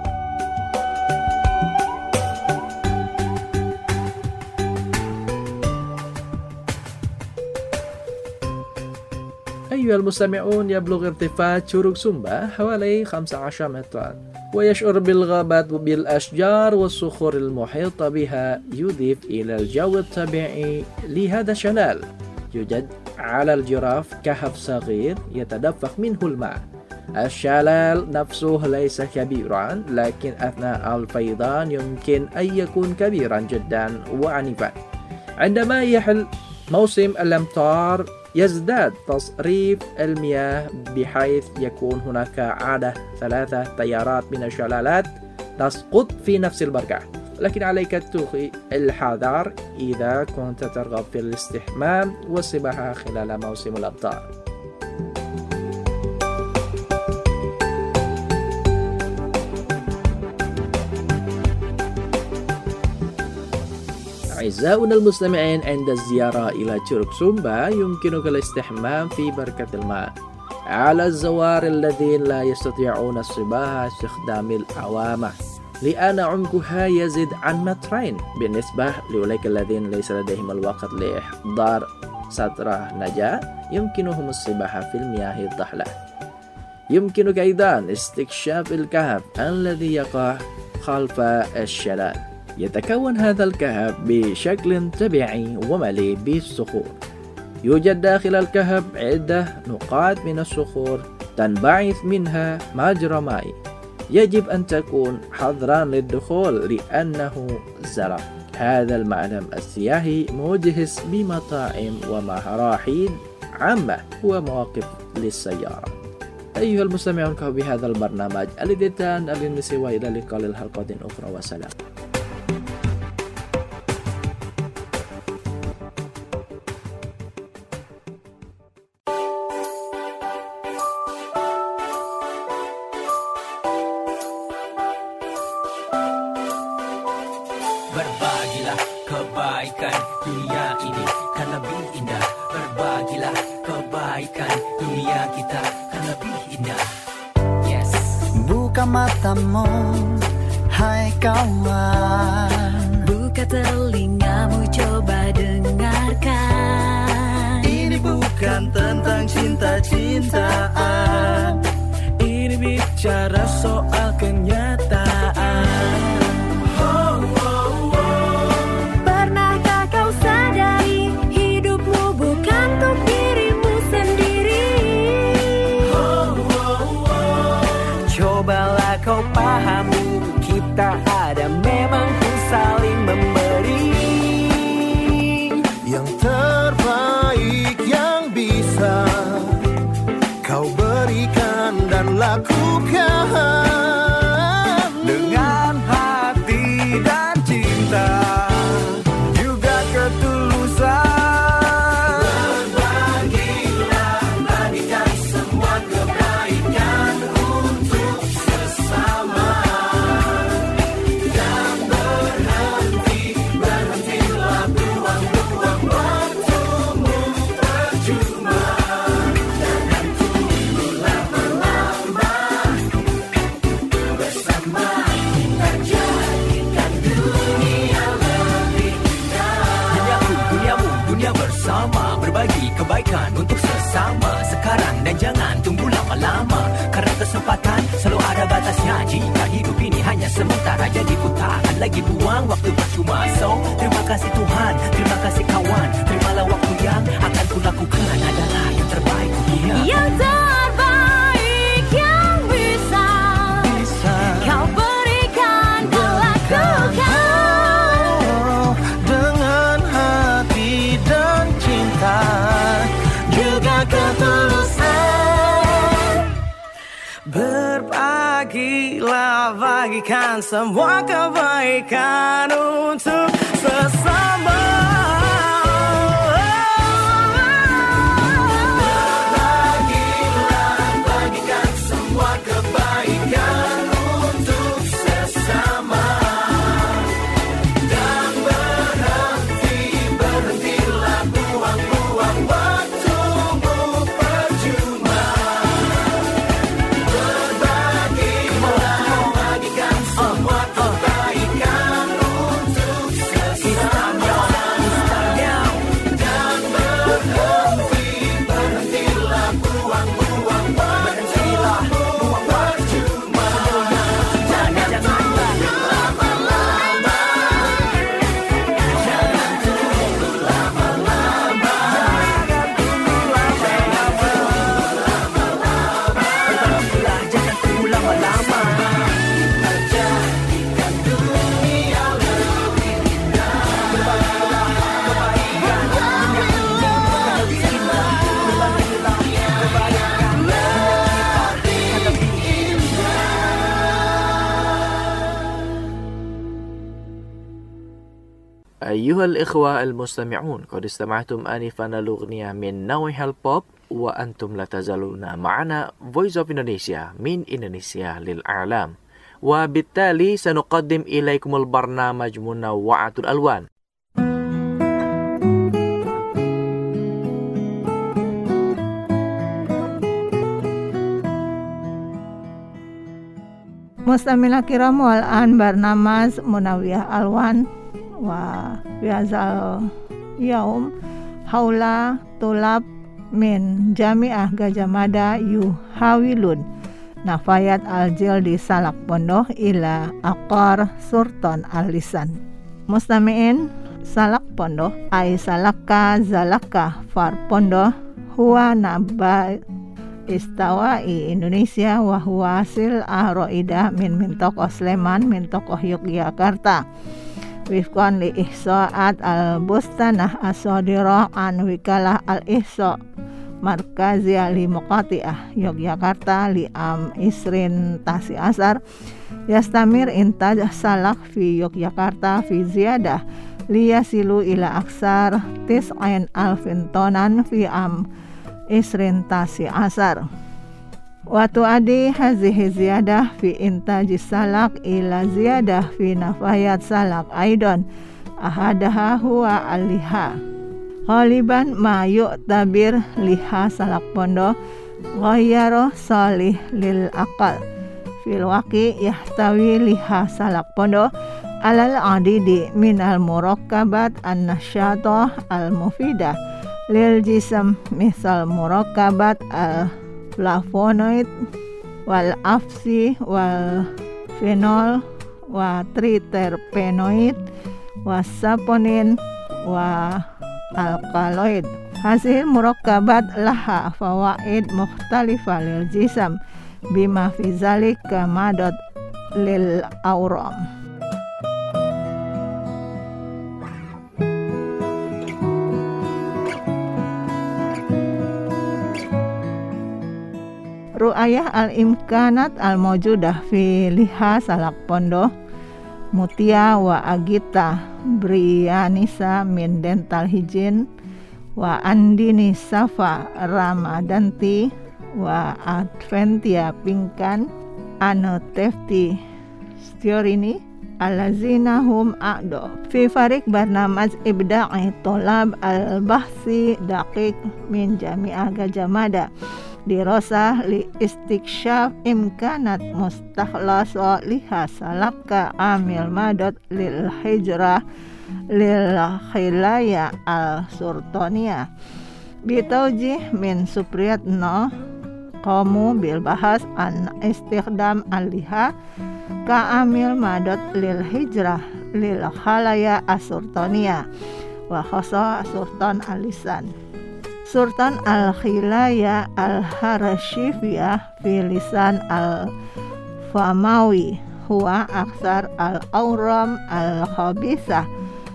[SPEAKER 3] أيها المستمعون يبلغ ارتفاع curug sumba حوالي خمسة عشر مترا ويشعر بالغابات بالأشجار والصخور المحيطة بها يضيف إلى الجو الطبيعي لهذا الشلال. يوجد على الجراف كهف صغير يتدفق منه الماء. الشلال نفسه ليس كبيرا لكن أثناء الفيضان يمكن أن يكون كبيرا جدا وعنيفا. عندما يحل موسم الأمطار يزداد تصريف المياه بحيث يكون هناك عادة ثلاثة تيارات من الشلالات تسقط في نفس البركة. لكن عليك اتخاذ الحذر إذا كنت ترغب في الاستحمام والسباحة خلال موسم الأمطار. أعزائنا المستمعين عند الزيارة إلى curug sumba يمكنك الاستحمام في بركة الماء. على الزوار الذين لا يستطيعون السباحة استخدام العوامة لأن عمقها يزيد عن مترين. بالنسبة لأولئك الذين ليس لديهم الوقت لإحضار سترة نجاة يمكنهم السباحة في المياه الضحلة. يمكنك أيضا استكشاف الكهف الذي يقع خلف الشلال. يتكون هذا الكهف بشكل طبيعي ومليء بالصخور. يوجد داخل الكهف عدة نقاط من الصخور تنبعث منها مجرى ماء. يجب أن تكون حذرا للدخول لأنه زرع. هذا المعلم السياحي مجهز بمطاعم ومراحيض عامة ومواقف للسيارة. أيها المستمعون بهذا البرنامج الإفتتان الإندونيسي وإلى اللقاء للحلقة أخرى وسلام.
[SPEAKER 18] Berbagilah kebaikan dunia ini kan lebih indah. Berbagilah kebaikan dunia kita kan lebih indah. Yes.
[SPEAKER 19] Buka matamu, hai kawan. Buka telingamu, coba dengarkan. Ini bukan tentang cinta-cintaan. Ini bicara soal kenyataan. Kau pahami kita ada memang saling memberi
[SPEAKER 20] yang terbaik yang bisa kau berikan dan lakukan
[SPEAKER 19] dengan hati dan cinta juga ketulusan. Berbagilah, bagikan semua kebaikan untuk sesama dan
[SPEAKER 18] lagi buang waktu percuma. So, terima kasih Tuhan, terima kasih kawan. Terimalah waktu yang akan kulakukan adalah yang terbaik dunia.
[SPEAKER 2] Yang terbaik yang bisa, bisa. Kau berikan, kau lakukan
[SPEAKER 20] oh, dengan hati dan cinta, juga ketulusan. Berbagilah, bagikan semua kebaikan untuk sesama.
[SPEAKER 3] أيها الإخوة المستمعون، قد استمعتم آنفا الأغنية من نوع البوب، وأنتم لا تزالون معنا Voice of Indonesia من إندونيسيا للإعلام، وبالتالي سنقدم إليكم البرنامج منوعة الألوان.
[SPEAKER 5] Mustamila kiram wal an barnamaz munawiyah alwan wa biazal yaum haula tulab min jami'ah Gajah Mada yuhawilun nafayat al-jil di salak pondoh ila akar surton al-lisan. Mustami'in salak pondoh ay salaka zalaka far pondoh huwa naba istawai Indonesia wa huwa sil ahroidah min mintokoh Sleman mintokoh Yogyakarta wifkon li ihsoat al-bustanah asodiro an wikalah al-ihso markazia li muqati'ah Yogyakarta li am isrin tasi asar yastamir intaj salak fi Yogyakarta fi ziyadah liyasilu ila aksar tis'ain alfin tonan fi am isrin tasi asar. Watu adi hazihi ziyadah fi intaji salak ila ziyadah fi nafayat salak aidon ahadaha huwa aliha. Khaliban ma yu'tabir liha salak pondo ghayyaro salih lil akal. Fil waqi yahtawi liha salak pondo alal adidi minal murakkabat an-nasyatah al-mufidah lil jism misal murakabat al flavonoid wal afsi wal fenol wa triterpenoid wa saponin wa alkaloid. Hasil murakabat laha fawaid mukhtalifah lil jism bima fi zalika madad lil auram. Ru'ayah al-imkanat al-mawjudah fi liha salak pondo mutia wa agita brianisa min dental hygiene wa andini safa ramadanti wa adventia pingkan anotefti stiorini alazina hum a'do fi farik barnamaj ibda'i tolab al-bahsi daqiq min jami'ah Gajah Mada dirosah li istiksyaf imkanat mustakhlasa liha salaka amil madad lil hijrah lil khilaya al surtonia bitawjih min supriyatno qamu bil bahas an istikhdam aliha ka amil madot lil hijrah lil khalaya asurtania wa khasa sultan alisan Sultan al-Khilaya al-Harashifiyah fi lisan al-Famawi huwa aksar al-awram al-khabisah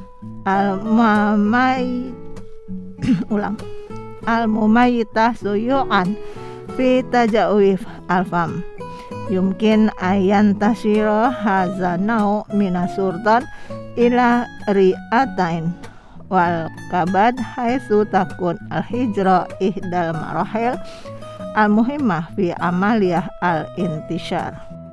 [SPEAKER 5] al-mamay ulang al-mumayyitah suyu'an fi tajawif al-fam yumkin ayan tashiro hazanau minasurtan ila ri'atain wal kabad haitsu takun al-hijrah ihdal marahil al-muhimmah fi amaliyah al-intishar.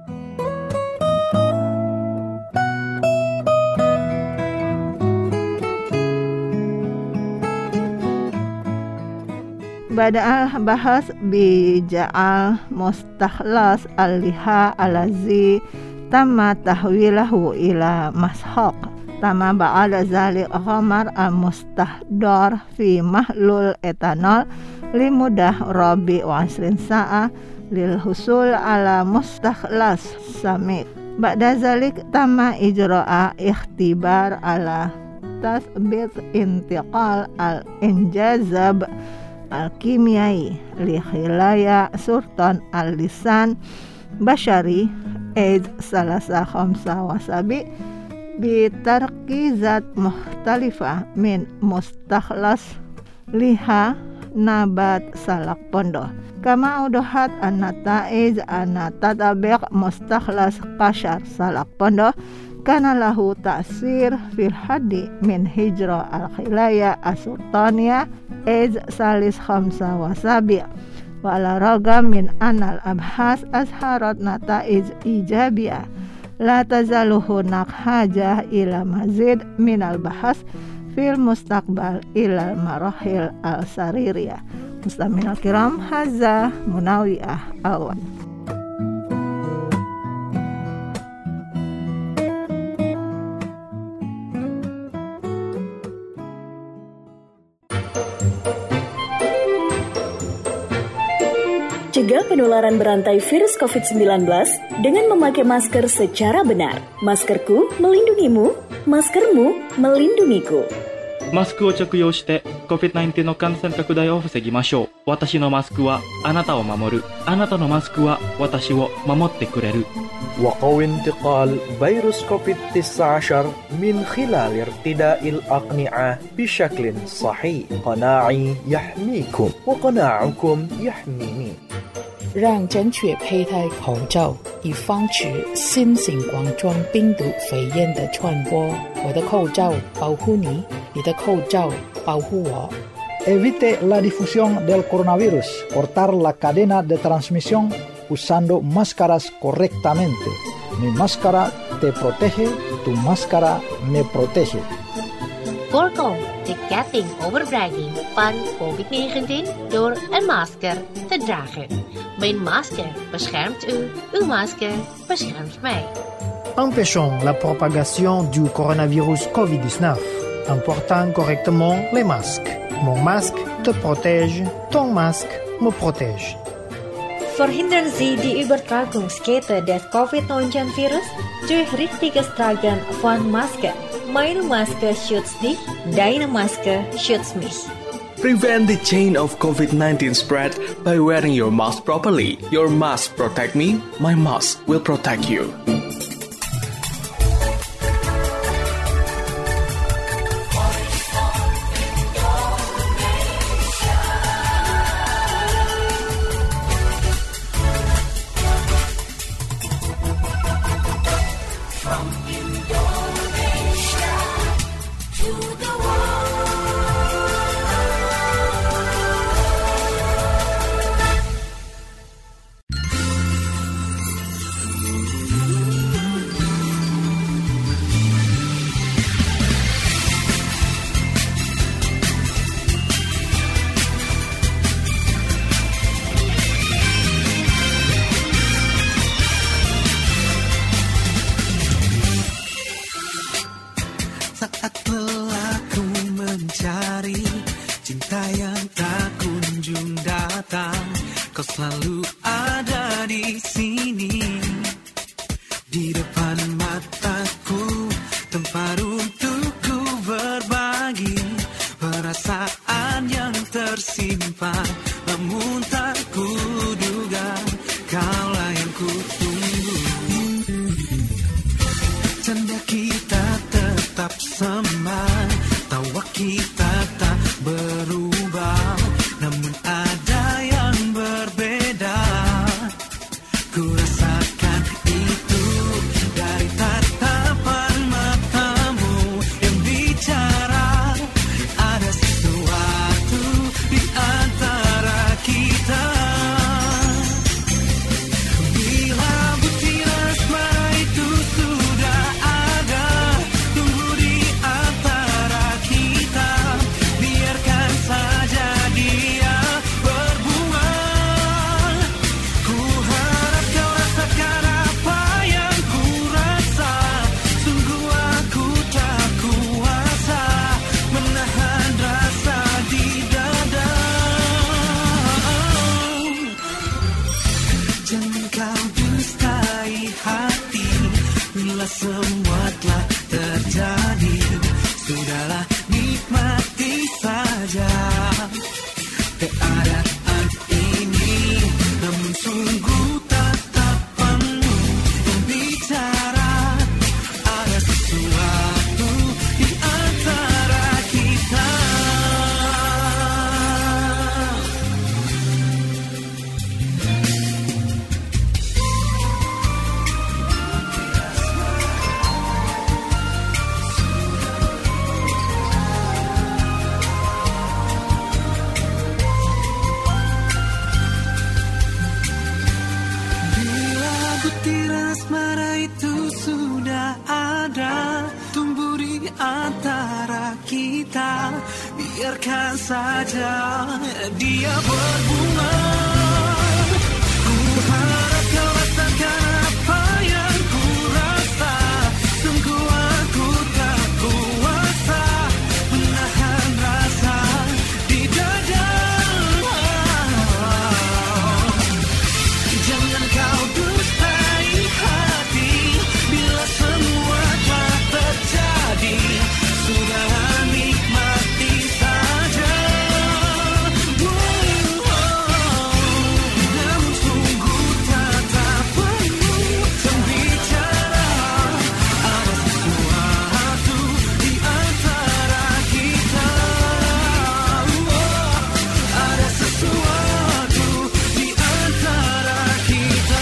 [SPEAKER 5] Bada'al bahas bija'al mustakhlas al-liha alazi tamma tahwilahu ila mashaq tama ba'ada zalik khamar al-mustahdar fi mahlul etanol limudah rabi wa asrin sa'a lil husul ala mustakhlas samik ba'da zalik tama ijra'a ikhtibar ala tasbit intiqal al-injazab al-kimiyai li khilaya sultan al-lisan bashari id salasa khamsa wasabi bitarkizat mukhtalifah min mustakhlas liha nabat salak pondo kama udohat an-nataiz an-tatabiq mustakhlas qashar salak pondo kana lahu ta'sir fil haddi min hijrah al-khilaya as-sultaniya iz salis khamsa wasabi wa ala ragam min anal abhas azharat nataiz ijabiyah la tazalu hunak hajah ila mazid minal bahas fil mustaqbal ila marahil al-saririyah. Muslimin al-kiram, hadza Munawiyah awan.
[SPEAKER 7] Cegah penularan berantai virus covid sembilan belas dengan memakai masker secara benar. Maskerku melindungimu, maskermu melindungiku.
[SPEAKER 8] マスクを着用して コビッドナインティーン の感染拡大を防ぎましょう。私のマスクはあなたを守る。あなたのマスクは私を守ってくれる。
[SPEAKER 9] وقوي انتقال فيروس كوفيد تسعة عشر من خلال ارتداء الأقنعة بشكل صحيح. قناعي يحميكم وقناعكم يحميني.
[SPEAKER 10] 让正确佩戴口罩，以防止新型冠状病毒肺炎的传播。我的口罩保护你，你的口罩保护我。
[SPEAKER 11] Evite la difusión del coronavirus. Cortar la cadena de transmisión usando máscaras correctamente. Mi máscara te protege, tu máscara me protege.
[SPEAKER 12] Voorkom de ketting overdraging van covid negentien door een masker te dragen. Mijn masker beschermt u, uw masker beschermt mij.
[SPEAKER 13] Empêchons la propagation du coronavirus covid dix-neuf en portant correctement les masques. Mon masque te protège, ton masque me protège.
[SPEAKER 14] Verhindern Sie die Übertragungskette des covid neunzehn Virus durch richtiges Tragen von Maske. Meine Maske schützt dich, deine Maske schützt mich.
[SPEAKER 15] Prevent the chain of covid nineteen spread by wearing your mask properly. Your mask protect me, my mask will protect you.
[SPEAKER 20] selalu ada di sini, di depan mataku, tempat untukku berbagi perasaan yang tersimpan, namun tak kuduga kaulah yang kutunggu. Tanda kita tetap sama, tawa kita tak berubah, namun ada yang berbeda. Ku rasakan itu dari tatapan matamu yang bicara. Ada sesuatu di antara kita. Bila bukti asmara itu sudah ada, tunggu di antara kita, biarkan saja dia berbunga. Ku harap kau rasakan apa yang ku rasa, sungguh aku tak kuasa menahan rasa di dada. Jangan kau dustai hati, bila semua telah terjadi, sudahlah nikmati saja keadaan ini. Namun sungguh tatapanmu yang bicara, ada sesuatu di antara kita. Bila butir asmara itu sudah ada, tumbuh di antara kita, biarkan saja dia berbunga. Ku harap kau rasakan apa yang ku rasa, sungguh aku tak kuasa menahan rasa di dada. Jangan kau dustai hati, bila semua telah terjadi, sudahlah nikmati saja. Namun sungguh tatapanmu yang bicara, ada sesuatu di antara kita. Ada sesuatu di antara kita.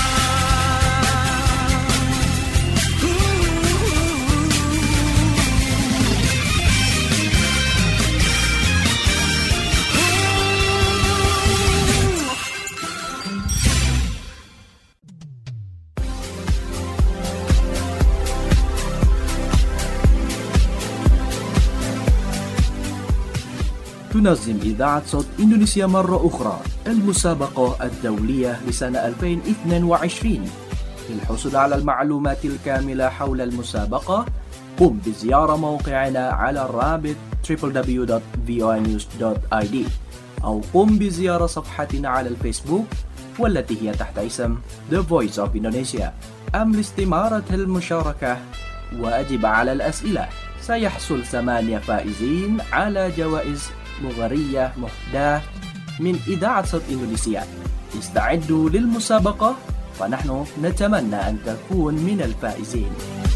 [SPEAKER 6] تنظم إذاعة صوت إندونيسيا مرة أخرى المسابقة الدولية لسنة ألفين واثنين وعشرين. للحصول على المعلومات الكاملة حول المسابقة، قم بزيارة موقعنا على الرابط دبليو دبليو دبليو دوت في او اي نيوز دوت اي دي أو قم بزيارة صفحتنا على الفيسبوك والتي هي تحت اسم The Voice of Indonesia. أم لاستمارة المشاركة وأجب على الأسئلة. سيحصل ثمانية فائزين على جوائز مغرية مهداة من إذاعة صوت إندونيسيا. استعدوا للمسابقة فنحن نتمنى أن تكون من الفائزين.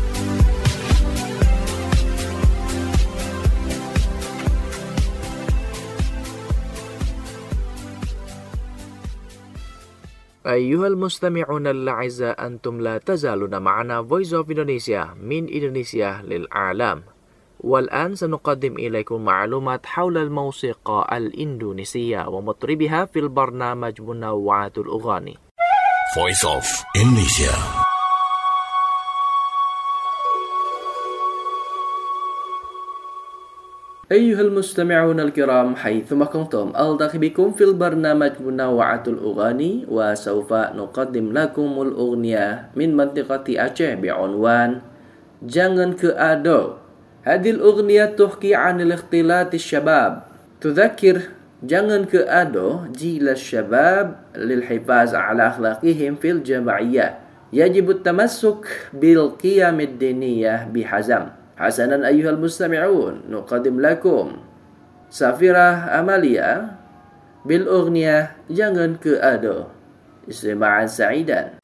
[SPEAKER 3] أيها المستمعون الأعزاء، أنتم لا تزالون معنا Voice of Indonesia من إندونيسيا للعالم. والآن سنقدم إليكم معلومات حول الموسيقى الإندونيسية ومطربها في البرنامج منوعات الأغاني.
[SPEAKER 17] Voice of Indonesia.
[SPEAKER 6] أيها المستمعون الكرام حيثما كنتم، ألتقي بكم في البرنامج منوعات الأغاني، وسوف نقدم لكم الأغنية من منطقة أعشى بعنوان Jangan Keado. هذه الأغنية تحكي عن الاختلاط الشباب، تذكر Jangan keado jila syabab lilhifaz ala akhlaqihim fil jama'iyah. Yajib at-tamassuk bil qiyam ad-diniyah bihazam. Hasanan ayyuhal mustami'un, nuqadim lakum Safirah Amalia bil ughniyah Jangan keado. Istima'an sa'idan.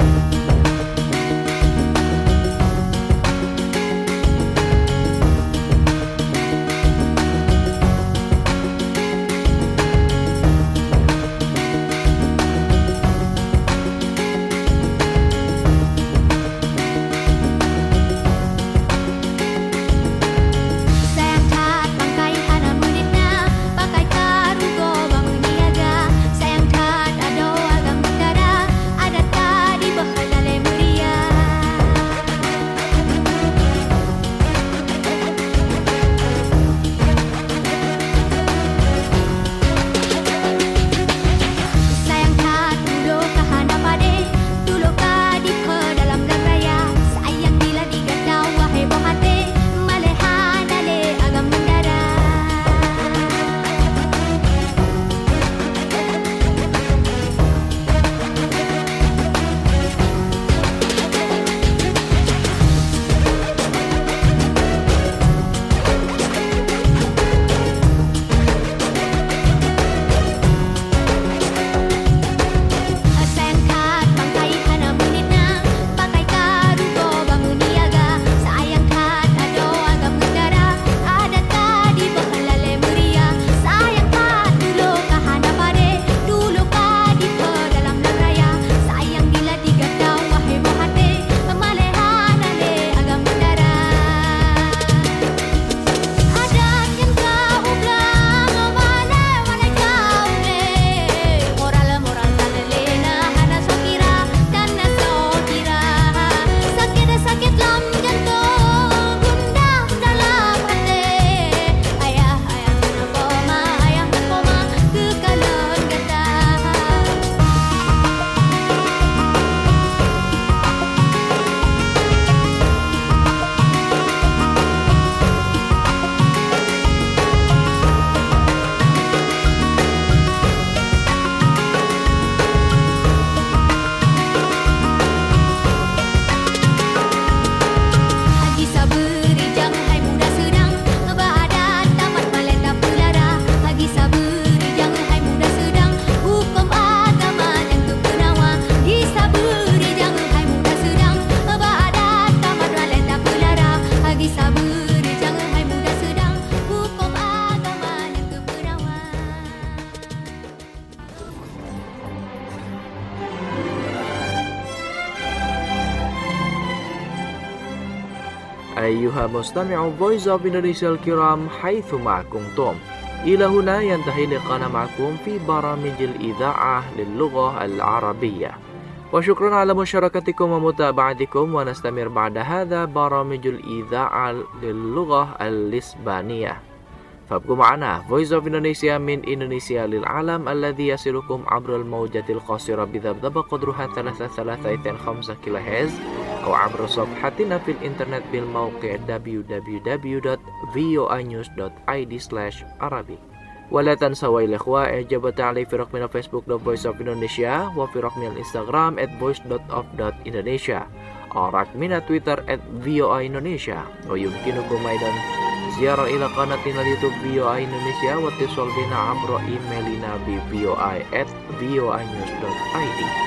[SPEAKER 6] أيها مستمع Voice of Indonesia الكرام حيثما كنتم. إلى هنا ينتهي لقاءنا معكم في برامج الإذاعة للغة العربية. وشكرا على مشاركتكم ومتابعتكم، ونستمر بعد هذا برامج الإذاعة للغة الإسبانية. فابقوا معنا Voice of Indonesia من إندونيسيا للعالم الذي يصلكم عبر الموجة القصيرة بذبذبة قدرها ثلاثة ثلاثة خمسة كيلو هرتز أو عبر صفحتنا في الإنترنت بالموقع دبليو دبليو دبليو دوت في او اي نيوز دوت اي دي سلاش عربي. ولا تنسوا يا الإخوة إعجاب وتعليق في رقمنا فيسبوك دوت فويس اوف إندونيسيا، وفي رقمنا الإنستغرام at voice dot of dot indonesia، أو رقمنا تويتر at في او اي إندونيسيا. ويمكنكم أيضا زيارة إلى قناتنا اليوتيوب في او اي إندونيسيا، واتصال بنا عبر إيميلنا ب في او اي at في او اي نيوز دوت اي دي.